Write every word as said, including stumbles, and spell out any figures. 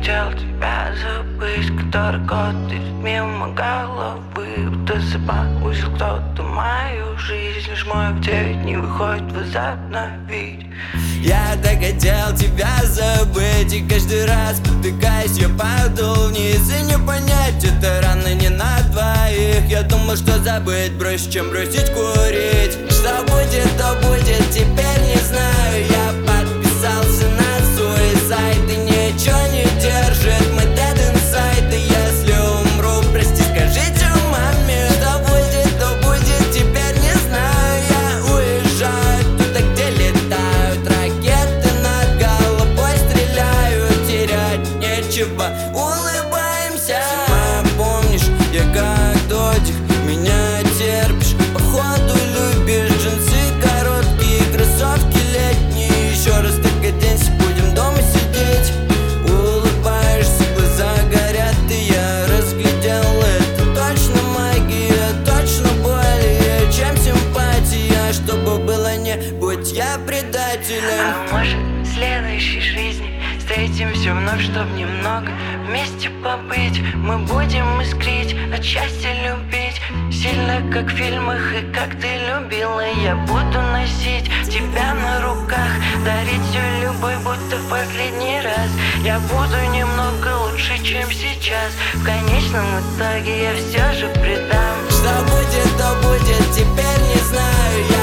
хотел тебя забыть, который год идет мимо головы. Будто запустил кто-то мою жизнь, лишь мой в девять не выходит возобновить. Я так хотел тебя забыть, и каждый раз потыкаясь, я падал вниз. И не понять, это рано не на двоих. Я думал, что забыть проще, чем бросить курить. Что будет, то будет, теперь не знаю. Я подписался на суицид, и ничего не держит мой dead inside. И если умру, прости, скажите маме. Что будет, то будет, теперь не знаю. Я уезжаю туда, где летают ракеты, над головой стреляют, терять нечего, улыбаемся. Зима, помнишь, я как дождик, меня терпишь. Походу любишь джинсы короткие, кроссовки летние. Еще раз так оденься, будем дома сидеть. Улыбаешься, глаза горят, и я разглядел это. Точно магия, точно более чем симпатия. Чтобы было не будь я предателем. А может, в следующей жизни встретимся вновь, чтоб немного вместе побыть. Мы будем искрить, от счастья любить, сильно, как в фильмах и как ты любила. Я буду носить тебя на руках, дарить всю любовь, будто в последний раз. Я буду немного лучше, чем сейчас. В конечном итоге я все же предам. Что будет, то будет, теперь не знаю.